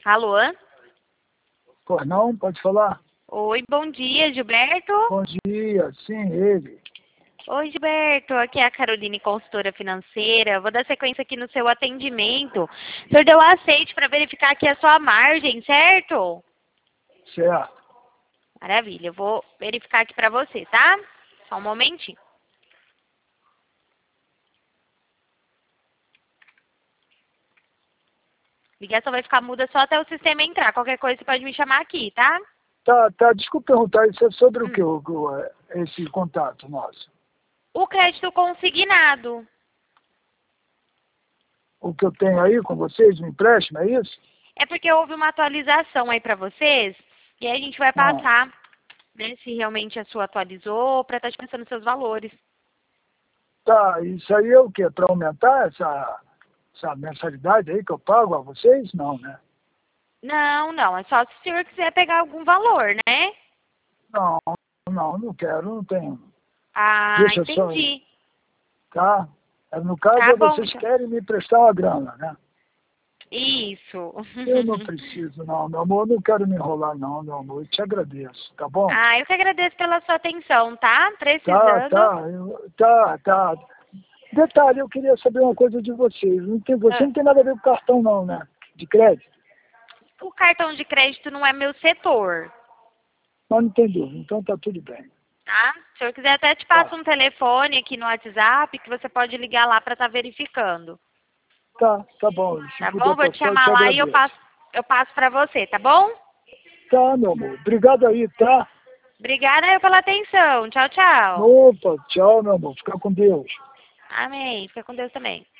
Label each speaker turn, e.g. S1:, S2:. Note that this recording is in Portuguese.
S1: Alô?
S2: Pois não, pode falar?
S1: Oi, bom dia, Gilberto.
S2: Bom dia, sim, ele.
S1: Oi, Gilberto. Aqui é a Caroline, consultora financeira. Vou dar sequência aqui no seu atendimento. O senhor deu aceite para verificar aqui a sua margem, certo?
S2: Certo.
S1: Maravilha. Eu vou verificar aqui para você, tá? Só um momentinho. Ligação vai ficar muda só até o sistema entrar. Qualquer coisa você pode me chamar aqui, tá?
S2: Tá, desculpa perguntar, isso é sobre o que, esse contato nosso?
S1: O crédito consignado.
S2: O que eu tenho aí com vocês, um empréstimo, é isso?
S1: É porque houve uma atualização aí para vocês. E aí a gente vai passar, né, se realmente a sua atualizou, para estar dispensando os seus valores.
S2: Tá, isso aí é o quê? Para aumentar essa mensalidade aí que eu pago a vocês? Não, né?
S1: Não. É só se o senhor quiser pegar algum valor, né?
S2: Não quero, não tenho.
S1: Ah,
S2: Deixa só,
S1: entendi.
S2: tá? No caso,
S1: Tá bom,
S2: vocês
S1: então.
S2: querem me prestar uma grana, né?
S1: Isso.
S2: Eu não preciso, não, meu amor, não quero me enrolar, não, meu amor, eu te agradeço, tá bom?
S1: Ah, eu que agradeço pela sua atenção, tá? Precisando.
S2: Tá. Detalhe, eu queria saber uma coisa de vocês. Você
S1: Ah,
S2: não tem nada a ver com cartão, não, né? De crédito?
S1: o cartão de crédito não é meu setor,
S2: Mas não tem dúvida, então tá tudo bem.
S1: tá? Se o senhor quiser, até te
S2: Tá,
S1: passo um telefone aqui no WhatsApp que você pode ligar lá para estar verificando.
S2: tá bom. Se
S1: Tá
S2: puder
S1: bom? Vou te
S2: passar, eu te
S1: chamar lá e eu
S2: agradeço.
S1: passo para você, tá bom?
S2: Tá, meu amor. Obrigado aí, tá?
S1: Obrigada aí pela atenção. Tchau, tchau.
S2: Opa, tchau, meu amor. Fica com Deus.
S1: Amém. Fica com Deus também.